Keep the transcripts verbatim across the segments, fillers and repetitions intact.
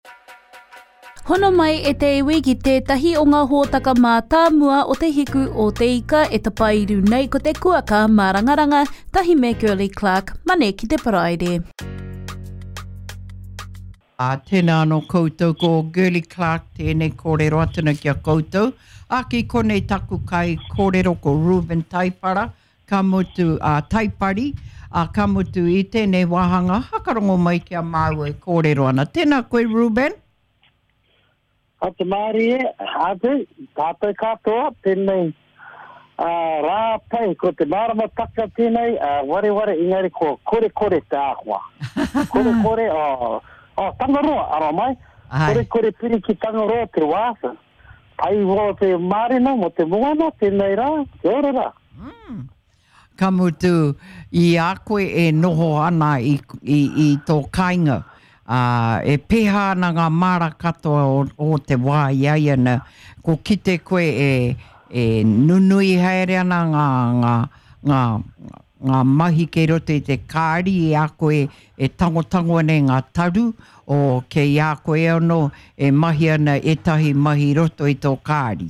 Hono mai e te iwi ki tētahi o ngā hōtaka mā tāmua o te hiku o te ika e tapairu nei ko te kuaka mā rangaranga tahi me Girly Clark, mane ki te paraire. A tēnā anō koutou ko Girly Clark tēnei kōrero atuna kia koutou. A ki konei taku kai kōrero ko Ruben Taipara, ka mutu a uh, Taipari, a uh, ka mutu i tēnei wahanga, hakarongo mai kia māu e kōrero ana. Tēnā koe Ruben? A te maari e, ate, tātou katoa, tēnei uh, rā pai, ko te marama taka tēnei, uh, ware ware ingari ko kore kore te āhua. Kore kore, o, o tangaroa, ara mai. Kore kore piri ki tangaroa te wāsa. Pai wo te marina mo te moana, tēnei rā, te ore rā. Mm. Ka mutu i a koe e noho ana i, i, i tō kainga. Uh, e peha na ngā mara katoa o, o te wā iaia na ko kite koe e, e nunui haere ana ngā, ngā, ngā, ngā mahi kei roto i te kāri e a koe e tangotango ane ngā taru o ke i a koe ono e mahi ana e tahi mahi roto i tō kāri.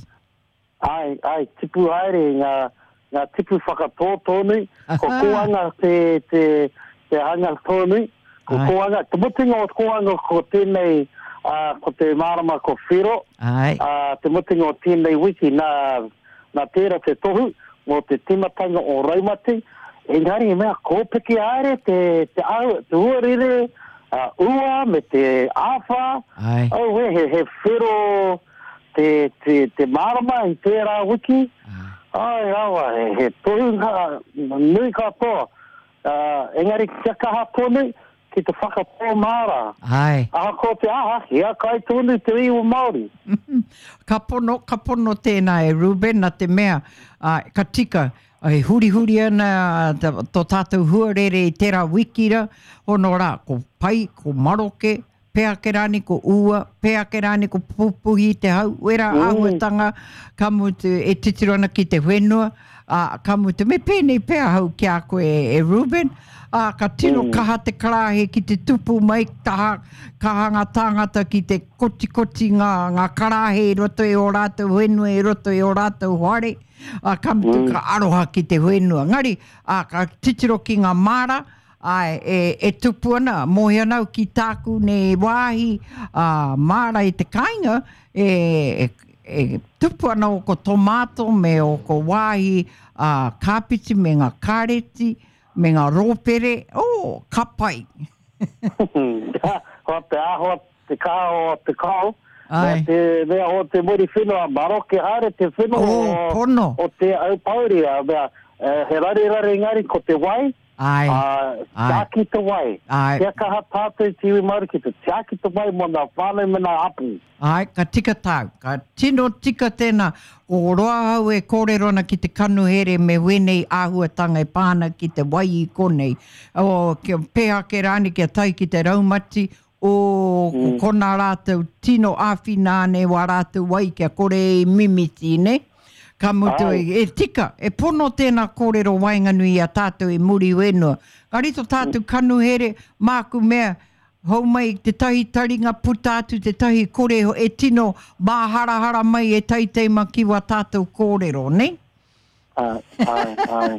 Ai, ai, tipu haere ngā, ngā tipu whakatō tōnui, ko kuanga te, te, te hanga tōnui. Ko koanga, te mutinga o koanga ko tēnei, uh, ko te marama ko whiro, uh, te mutinga o tēnei wiki nā, nā tērā te tohu, mo te timatanga o Raumati, engari e mea kōpiki aere, te, te, au, te uarere, uh, ua, me te āwha, au we, he, he whiro, te, te, te marama i tērā wiki, ai awa, he, he tohu ngā, nui katoa, uh, engari kia kaha tōnei, ki te whakatō māra. Ai. A ko te aha, ia kai tōnu te iu Māori. ka pono, ka pono tēnā e Ruben, na te mea, uh, ka tika, e huri huri ana tō tātou huarere i tērā wikira, hono rā, ko pai, ko maroke, pea ke rāni ko ua, pea ke rāni ko pupuhi te hau, wera mm. ahuatanga, ka mutu e titirona ki te whenua, uh, ka mutu me pēnei pea hau ki a koe e, e Ruben, Uh, ka tino mm. kaha te karahe ki te tupu mai, taha, kahanga tāngata ki te koti koti ngā, ngā karahe i roto e o rātou whenua, i roto e o rātou hoare, uh, ka mutu mm. ka aroha ki te whenua. Ngari, uh, ka titiro ki ngā mara, uh, e, e tupu ana, mohi anau ki tāku ne wāhi uh, mara i te kainga, e, e, e tupu ana o ko tomato me o ko wāhi uh, kāpiti me ngā kāreti, me ngā rōpere, oh, ka pai. Ko te aho, te kao, te kao. Ai. Te, mea o te muri whenua, maroke haere te whenua oh, pono. O te au pauria. Mea, uh, he rari rari ngari ko te wai. Ai. Uh, tiaki te wai. Ai. Kia kaha tātou tiwi mauri ki te tiaki te wai mo nā whānau me nā apu. Ai, ka tika tāu. Ka tino tika tēnā o roa hau e kōrerona ki te kanu here me wenei āhuatanga e pāna ki te wai i konei. O kia pēha ke rāni kia tai ki te raumati o mm. kona rātou tino āwhināne wa rātou wai kia kore i mimiti, ne? Ka mutu e, e tika, e pono tēnā kōrero wainganui a tātou e muri wenua. Ka rito tātou kanu here, māku mea, hau mai te tahi taringa putātu, te tahi kore e tino māharahara mai e taiteima ki wa tātou kōrero, ne? Ai, ai,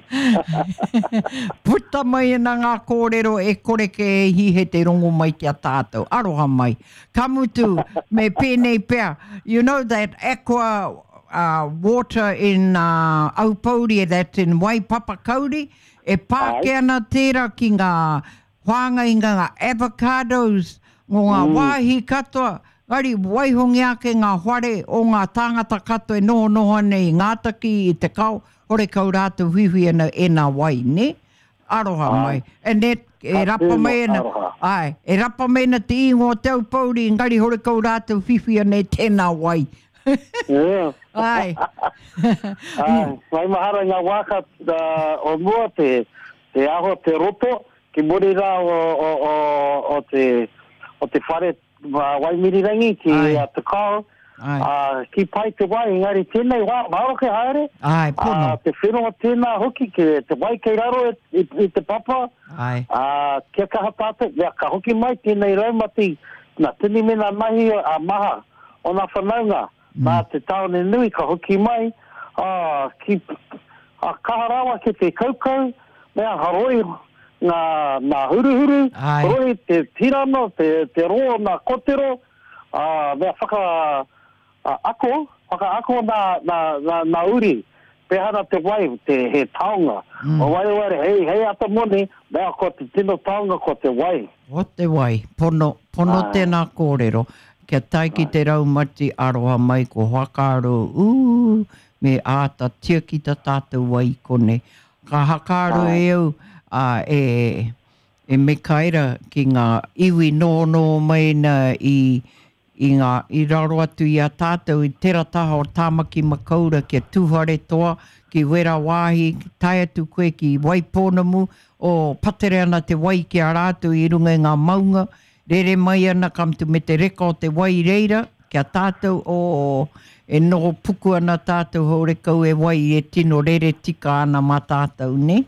ai. Puta mai e ngā kōrero e kore ke e hihe te rongo mai ki a tātou. Aroha mai. Ka mutu me pēnei pēr. You know that aqua uh, water in uh, Aupōuri, that's in Waipapa Kauri, e pāke ana tērā ki ngā whanga i ngā avocados, ngō ngā mm. wāhi katoa, ngari waihongi ake ngā whare o ngā tāngata katoa e noho noho nei ngātaki i te kau, hore kau rātou hiwi ana e nā wai, ne? Aroha ai. Mai. E ne, e rapa mai ana, ai, e rapa mai ana te ingo te Aupōuri, ngari hore kau rātou hiwi ana e tēnā wai. Yeah. Ai. Ai, mai mahara ngā waka uh, o mua te, te aho te roto, ki muri rā o, o, o, o te, o te whare uh, waimirirangi ki uh, te kao, uh, ki pai te wai, engari tēnei wā, maroke haere, Ai, pono. Uh, te whenua tēnā hoki, ki te wai kei raro e, i, i te papa, Ai. Uh, kia kaha tātou, ja, ka hoki mai tēnei raumati na tini mena mahi a maha o na whanaunga nā te taone nui ka hoki mai a ki a kaharawa ke te kaukau mea haroi ngā ngā huruhuru haroi te tirano te te roa nā kotero a mea whaka a, ako whaka ako nā nā nā, nā uri pehana te wai te he taonga mm. o wai wai hei hei ata moni mea ko te tino taonga ko te wai o te wai pono pono ah. tēnā kōrero kia tai ki te raumati aroha mai ko whakaaro uu me āta tia ki ta tātou wai kone ka hakaro e au a e e me kaira ki ngā iwi no no mai na i i ngā i raro atu i a tātou i tera taha o tāmaki makaura kia tūhare toa ki wera wāhi tai atu koe ki waiponamu o patere ana te wai ki a rātou i runga i ngā maunga rere mai ana kamtu me te reka o te wai reira kia tātou o e noho puku ana tātou hore kau e wai e tino rere tika ana ma tātou ne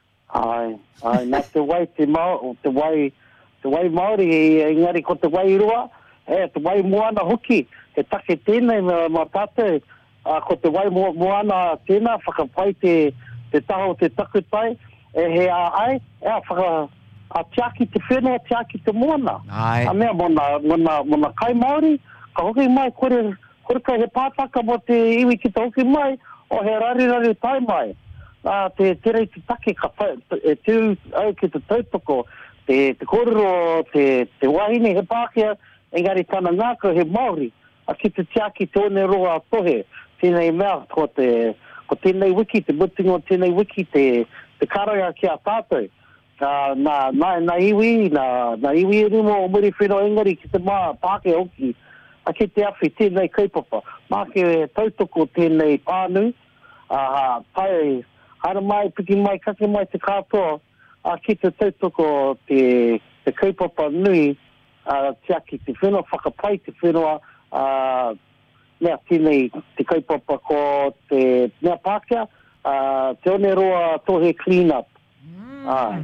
ai ai nā te wai te mau te wai te wai Māori e ngari ko te wai rua e te wai moana hoki e take tēnei ma, ma tātou uh, ko te wai moana tēnā whakapai te te taho te takutai e he a ai e a whaka a tiaki te whenua tiaki te moana a mea mona, mona, mona kai Māori ka hoki mai kore kore kai he pātaka mo te iwi ki te hoki mai o he rari rari tai mai a te te rei te take ka e te au ki te tautoko te te korero te te wahine he Pākehā engari tana ngāko he Māori a ki te tiaki tōne roa tohe tēnei mea ko te ko tēnei wiki te mutingo tēnei wiki te te karanga ki a tātou uh, nā nā nā iwi nā nā iwi e rumo o muri whenua engari ki te mā Pākehā hoki a ki te awhi tēnei kaupapa mā ke tautoko tēnei pānu a uh, pai hara mai piki mai kake mai te katoa a ki te tautoko te te kaupapa nui Uh, tiaki te whenua whakapai te whenua uh, mea tēnei te kaupapa ko te mea Pākehā uh, te one roa tohe clean up mm. uh.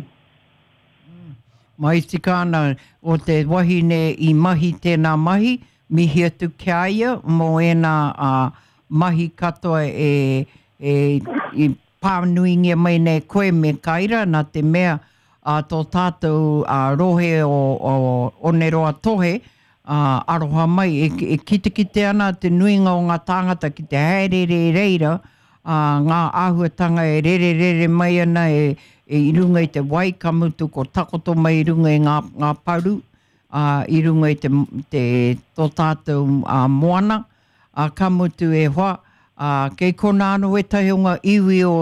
mm. mai tikana o te wahine i mahi tēnā mahi mihi atu kia ia mo ena uh, mahi katoa e, e, e pānuingia mai nei koe me kaira nā te mea a uh, tō tātou uh, rohe o, o one roa tohe uh, aroha mai e, e kite kite ana te nuinga o ngā tāngata ki te haerere reira uh, ngā āhuatanga e rere rere mai ana e, e i runga i te wai kamutu ko takoto mai i runga i ngā, ngā paru uh, i runga i te, te tō tātou uh, moana uh, kamutu e hoa uh, kei kona anu e tahi o ngā iwi o,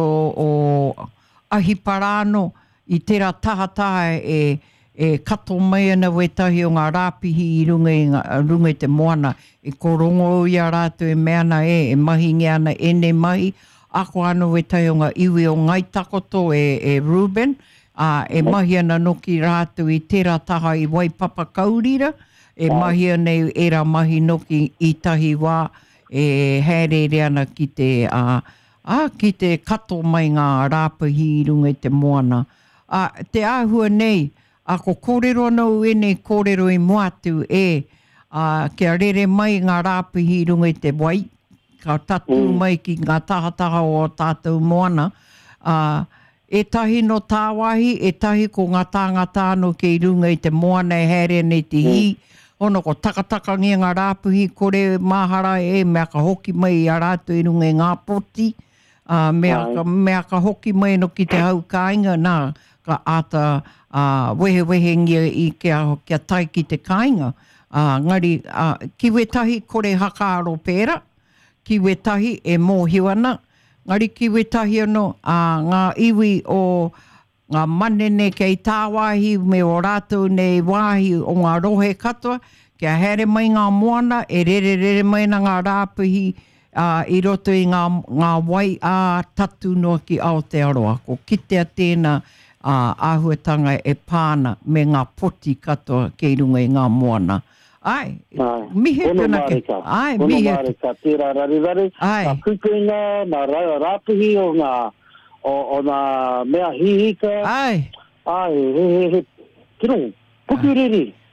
o ahi parano i tērā tahataha e, e kato mai ana wetahi o ngā rāpihi i runga i, ngā, runga i te moana. E korongo i a rātu e meana e, e mahingi ana ene mahi. Ako anu wetahi o ngā iwi o ngai takoto e, e Ruben. Uh, e mahi ana noki rātu i tērā taha i Waipapa Kaurira. E mahi ana i era mahi noki i tahi wā e haerere ana ki te, uh, uh, ki te kato mai ngā rāpihi i runga i te moana. Uh, te āhua nei, a ko kōrero anau e nei kōrero i moatu e, uh, kia rere mai ngā rāpihi runga i te wai, ka tatu mm. mai ki ngā tahataha o tātou moana. Uh, e tahi no tāwahi, e tahi ko ngā tāngata anō ki runga i te moana e here nei te hi, mm. ono ko takataka ngia ngā rāpihi kore mahara e, mea ka hoki mai i a rātou i runga i ngā poti, uh, mea, ka, mea ka hoki mai no ki te hau kāinga nā, ka ata uh, wehe wehe ngia i kia, kia tai ki te kāinga. Uh, ngari, uh, ki wetahi kore hakaaro pēra, ki wetahi e mōhiwana, ngari ki wetahi ano uh, ngā iwi o ngā manene kei tāwahi me o rātou nei wāhi o ngā rohe katoa, kia here mai ngā moana, e rere rere mai na ngā rāpihi uh, i roto i ngā, ngā wai a tatu noa ki Aotearoa. Ko kitea tēnā Uh, āhuatanga e pāna me ngā poti katoa kei runga i ngā moana. Ai, ai. mihe tēnā ke. Ai, Ono mihe. Ono marika, tērā rari rari. Ai. Nā kukuinga, nā rāpihi o ngā, o, o ngā mea hihika. Ai. Ai, he, he, he, kiro, pukuriri.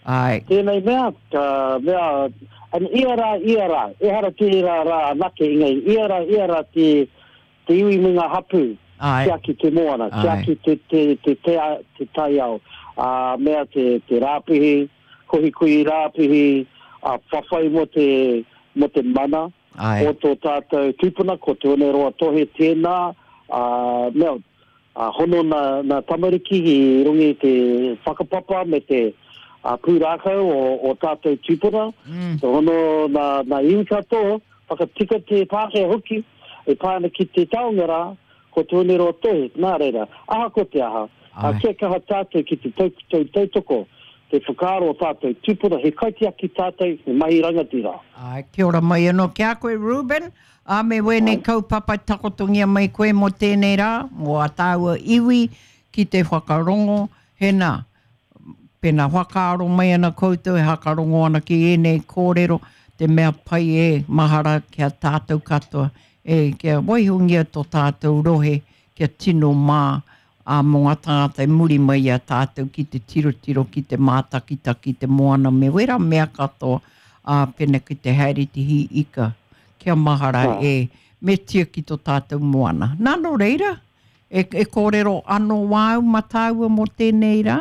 Ai. Tēnei mea, ka mea, an ia rā, ia rā, e hara te rā rā nake ingai, ia rā, ia rā te, te iwi minga hapu, kia ki te moana, kia ki te, te, te, te, te tai au, uh, mea te, te rāpihi, kohi kui rāpihi, uh, whawhai mo te, mo te mana, Ai. o tō tātou tūpuna, ko te one roa tohe tēnā, uh, mea, uh, hono na, na tamariki i rungi te whakapapa me te uh, pūrākau o, o tātou tūpuna, Mm. so hono na, na iwi katoa, whakatika te pākea hoki, e pāna ki te taongara, ko te one roa tohe, nā reira, aha ko te aha, a kia kaha tātou ki te tau tautoko, te whakaaro o tātou tūpuna, he kaitia ki tātou, he mahi rangatira. Ai, kia ora mai anō kia koe, Ruben. A me wene kaupapa takotongia mai koe mo tēnei rā, mo a tāua iwi ki te whakarongo, hena, pena whakaaro mai ana koutou, e hakarongo ana ki ēnei kōrero, te mea pai e mahara kia tātou katoa, e kia waihungia tō tātou rohe, kia tino mā, a mga tātai muri mai a tātou ki te tiro-tiro, ki te mātakitaki, te moana me wera mea katoa, a pena ki te haere te hi ika. Kia mahara Ah. e me tia ki tō tātou moana. Nano reira, e, e kōrero anō wāu matāua mo tēnei rā?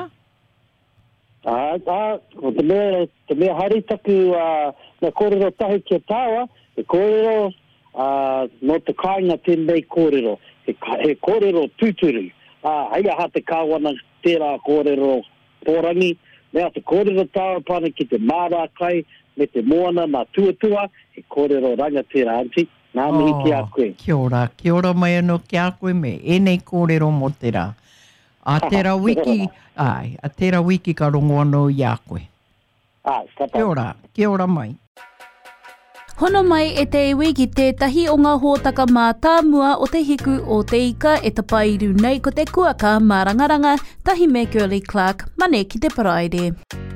Ah, ah, ko te mea, te mea haritaku, uh, na kōrero tahi kia tāua, e kōrero, uh, no te kāinga tēnei kōrero, he, he kōrero tūturu. Ah, hei aha te kāwana tērā kōrero pōrangi, mea te kōrero tāua pana ki te mārā kai, me te moana nā tuatua, he kōrero ranga tērā anti, nā mihi ki a koe. Kia ora, kia ora mai anō ki a koe me, enei kōrero mo te rā. A tērā wiki, ai, a tērā wiki ka rongo anō i a koe. Ah, kata. Kia ora, kia ora mai. Hono mai e te iwi ki tētahi o ngā hōtaka mā tāmua o te hiku o te ika e tapairu nei ko te kuaka mā rangaranga, tahi me Girly Clark, mane ki te paraire.